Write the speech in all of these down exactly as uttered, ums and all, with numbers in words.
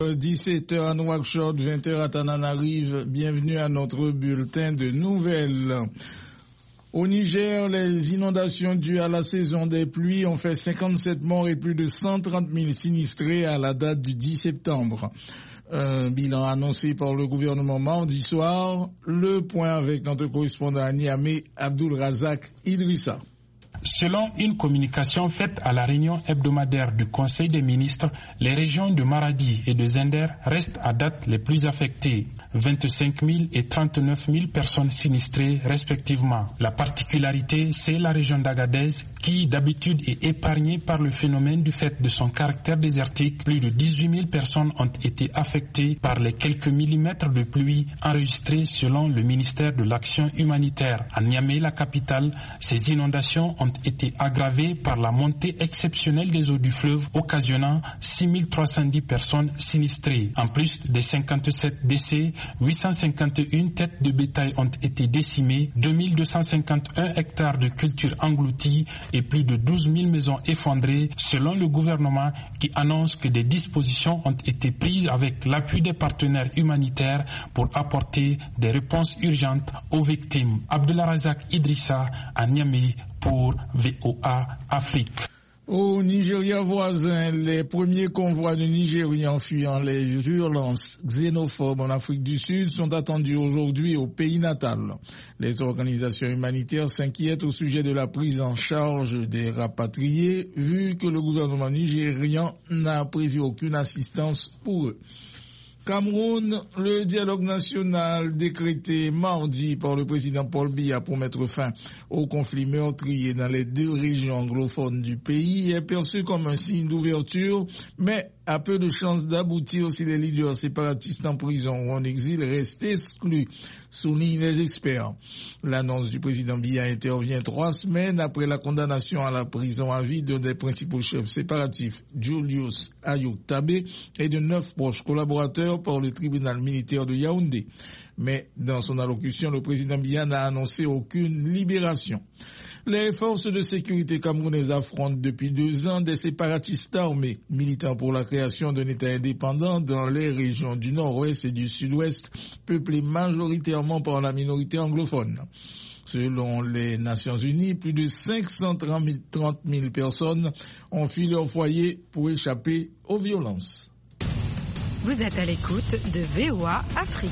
dix-sept heures à Nouakchott, vingt heures à Tananarive. Bienvenue à notre bulletin de nouvelles. Au Niger, les inondations dues à la saison des pluies ont fait cinquante-sept morts et plus de cent trente mille sinistrés à la date du dix septembre. Un bilan annoncé par le gouvernement mardi soir. Le point avec notre correspondant à Niamey, Abdul Razak Idrissa. Selon une communication faite à la réunion hebdomadaire du Conseil des ministres, les régions de Maradi et de Zender restent à date les plus affectées. vingt-cinq mille et trente-neuf mille personnes sinistrées respectivement. La particularité, c'est la région d'Agadez qui d'habitude est épargnée par le phénomène du fait de son caractère désertique. Plus de dix-huit mille personnes ont été affectées par les quelques millimètres de pluie enregistrés selon le ministère de l'Action humanitaire. À Niamey, la capitale, ces inondations ont été aggravées par la montée exceptionnelle des eaux du fleuve, occasionnant six mille trois cent dix personnes sinistrées. En plus des cinquante-sept décès, huit cent cinquante et un têtes de bétail ont été décimées, deux mille deux cent cinquante et un hectares de cultures engloutis et plus de douze mille maisons effondrées, selon le gouvernement qui annonce que des dispositions ont été prises avec l'appui des partenaires humanitaires pour apporter des réponses urgentes aux victimes. Abdullah Razak Idrissa à Niamey pour V O A Afrique. Au Nigeria voisin, les premiers convois de Nigériens fuyant les violences xénophobes en Afrique du Sud sont attendus aujourd'hui au pays natal. Les organisations humanitaires s'inquiètent au sujet de la prise en charge des rapatriés, vu que le gouvernement nigérian n'a prévu aucune assistance pour eux. Cameroun, le dialogue national décrété mardi par le président Paul Biya pour mettre fin au conflit meurtrier dans les deux régions anglophones du pays est perçu comme un signe d'ouverture, mais a peu de chances d'aboutir si les leaders séparatistes en prison ou en exil restent exclus, soulignent les experts. L'annonce du président Biya intervient trois semaines après la condamnation à la prison à vie d'un des principaux chefs séparatifs, Julius Ayuk Tabé, et de neuf proches collaborateurs par le tribunal militaire de Yaoundé. Mais dans son allocution, le président Biya n'a annoncé aucune libération. Les forces de sécurité camerounaises affrontent depuis deux ans des séparatistes armés, militant pour la création d'un État indépendant dans les régions du nord-ouest et du sud-ouest, peuplées majoritairement par la minorité anglophone. Selon les Nations Unies, plus de cinq cent trente mille personnes ont fui leur foyer pour échapper aux violences. Vous êtes à l'écoute de V O A Afrique.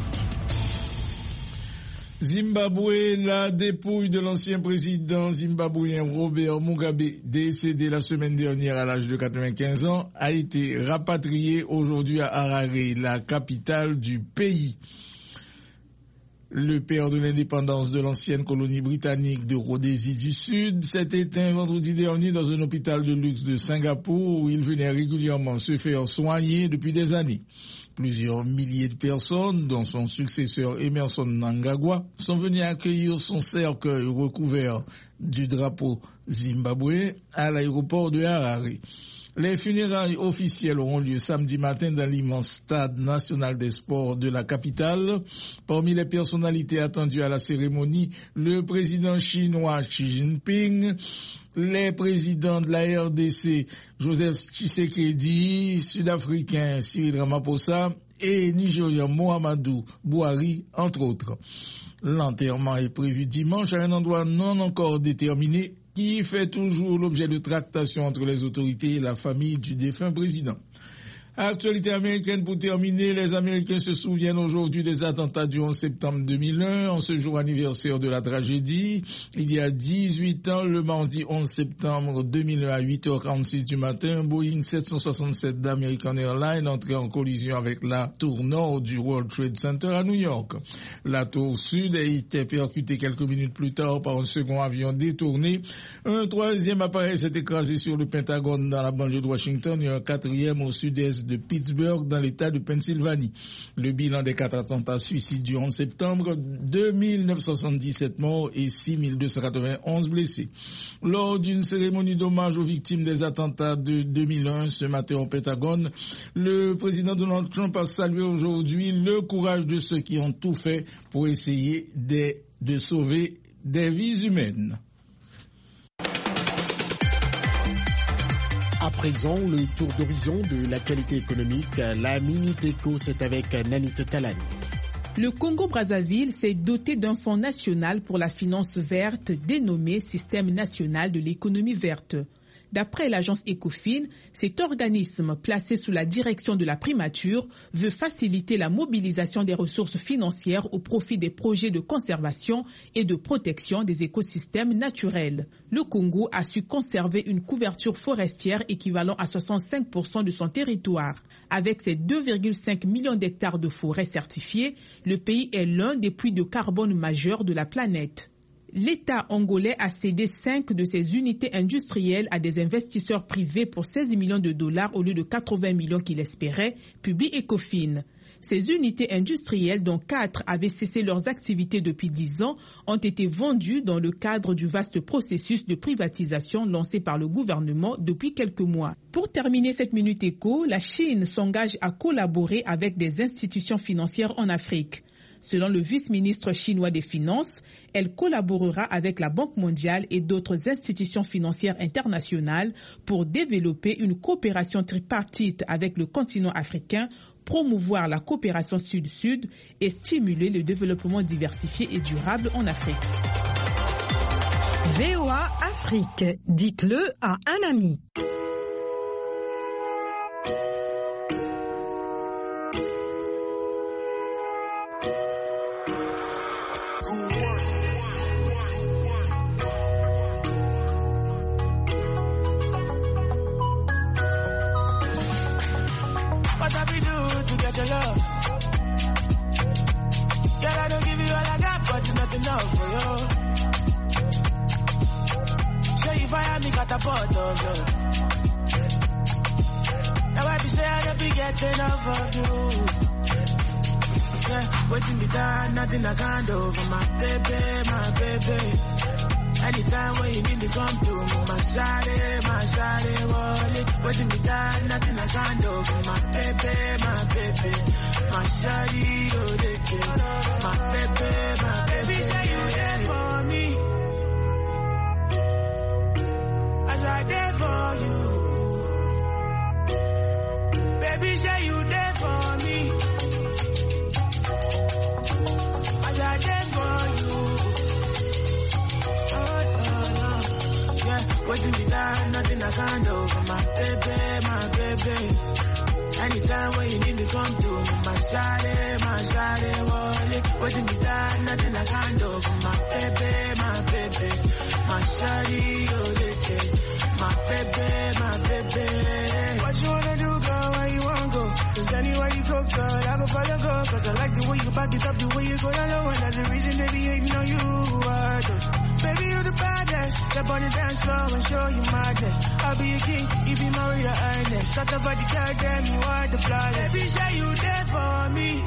Zimbabwe, la dépouille de l'ancien président zimbabwéen Robert Mugabe, décédé la semaine dernière à l'âge de quatre-vingt-quinze ans, a été rapatriée aujourd'hui à Harare, la capitale du pays. Le père de l'indépendance de l'ancienne colonie britannique de Rhodésie du Sud s'est éteint vendredi dernier dans un hôpital de luxe de Singapour où il venait régulièrement se faire soigner depuis des années. Plusieurs milliers de personnes, dont son successeur Emerson Mnangagwa, sont venues accueillir son cercueil recouvert du drapeau zimbabwéen à l'aéroport de Harare. Les funérailles officielles auront lieu samedi matin dans l'immense stade national des sports de la capitale. Parmi les personnalités attendues à la cérémonie, le président chinois Xi Jinping, les présidents de la R D C, Joseph Tshisekedi, sud-africain Cyril Ramaphosa et nigérien Mohamedou Buhari, entre autres. L'enterrement est prévu dimanche à un endroit non encore déterminé qui fait toujours l'objet de tractations entre les autorités et la famille du défunt président. Actualité américaine pour terminer, les Américains se souviennent aujourd'hui des attentats du onze septembre deux mille un, en ce jour anniversaire de la tragédie. Il y a dix-huit ans, le mardi onze septembre deux mille un à huit heures quarante-six du matin, Boeing sept cent soixante-sept d'American Airlines entrait en collision avec la tour nord du World Trade Center à New York. La tour sud a été percutée quelques minutes plus tard par un second avion détourné. Un troisième appareil s'est écrasé sur le Pentagone dans la banlieue de Washington et un quatrième au sud-est de Pittsburgh dans l'état de Pennsylvanie. Le bilan des quatre attentats suicides du onze septembre, deux mille neuf cent soixante-dix-sept morts et six mille deux cent quatre-vingt-onze blessés. Lors d'une cérémonie d'hommage aux victimes des attentats de deux mille un ce matin au Pentagone, le président Donald Trump a salué aujourd'hui le courage de ceux qui ont tout fait pour essayer de, de sauver des vies humaines. À présent, le tour d'horizon de l'actualité économique, la Minute Éco, c'est avec Nanit Talani. Le Congo-Brazzaville s'est doté d'un fonds national pour la finance verte dénommé Système national de l'économie verte. D'après l'agence Ecofin, cet organisme placé sous la direction de la primature veut faciliter la mobilisation des ressources financières au profit des projets de conservation et de protection des écosystèmes naturels. Le Congo a su conserver une couverture forestière équivalent à soixante-cinq pour cent de son territoire. Avec ses deux virgule cinq millions d'hectares de forêts certifiés, le pays est l'un des puits de carbone majeurs de la planète. L'État angolais a cédé cinq de ses unités industrielles à des investisseurs privés pour seize millions de dollars au lieu de quatre-vingts millions qu'il espérait, publie Ecofin. Ces unités industrielles, dont quatre avaient cessé leurs activités depuis dix ans, ont été vendues dans le cadre du vaste processus de privatisation lancé par le gouvernement depuis quelques mois. Pour terminer cette Minute Éco, la Chine s'engage à collaborer avec des institutions financières en Afrique. Selon le vice-ministre chinois des Finances, elle collaborera avec la Banque mondiale et d'autres institutions financières internationales pour développer une coopération tripartite avec le continent africain, promouvoir la coopération sud-sud et stimuler le développement diversifié et durable en Afrique. V O A Afrique, dites-le à un ami. Waiting me down, nothing I can't do for my baby, my baby. Anytime when you need me come through, my shawty, my shawty, wallet. Waiting me down, nothing I can't do for my baby, my baby. My shawty, oh, they get my baby, my baby. Say you there for me, as I there for you. Baby, say you there for me. Waiting me down, nothing I can't do for my baby, my baby. Anytime when you need me come through, my shawty, my shawty, wallet. Waiting me down, nothing I can't do for my baby, my baby. My shawty, oh, they take my baby, my baby. What you wanna do, girl, where you wanna go? Cause anywhere you go, girl, I go follow, go. Cause I like the way you back it up, the way you go down low. And that's the reason they be hating on you, I do. Baby, you the baddest. Step on the dance floor and show you madness. I'll be a king, you be Maria Ernest. Shut up, body, girl, damn, you are the flawless. Baby, say you there for me,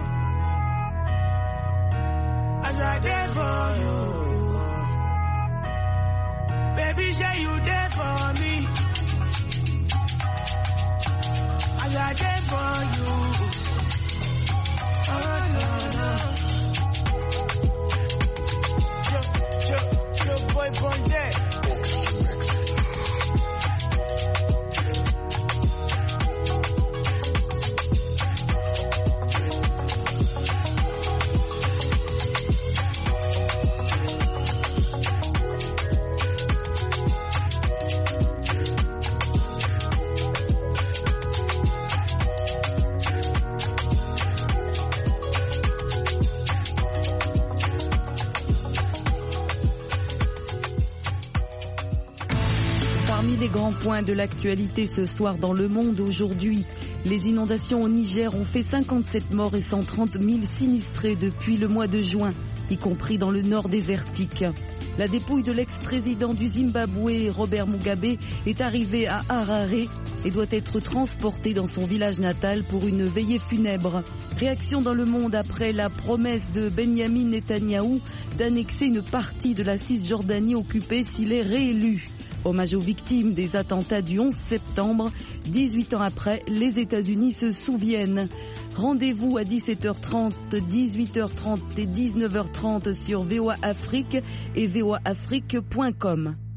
as I there for you. Baby, say you there for me, as I there for you. Oh, no, no. Yo, boy, on deck. Parmi les grands points de l'actualité ce soir dans le monde aujourd'hui, les inondations au Niger ont fait cinquante-sept morts et cent trente mille sinistrés depuis le mois de juin, y compris dans le nord désertique. La dépouille de l'ex-président du Zimbabwe, Robert Mugabe, est arrivée à Harare et doit être transportée dans son village natal pour une veillée funèbre. Réaction dans le monde après la promesse de Benyamin Netanyahou d'annexer une partie de la Cisjordanie occupée s'il est réélu. Hommage aux victimes des attentats du onze septembre. dix-huit ans après, les États-Unis se souviennent. Rendez-vous à dix-sept heures trente, dix-huit heures trente et dix-neuf heures trente sur V O A Afrique et V O A Afrique point com.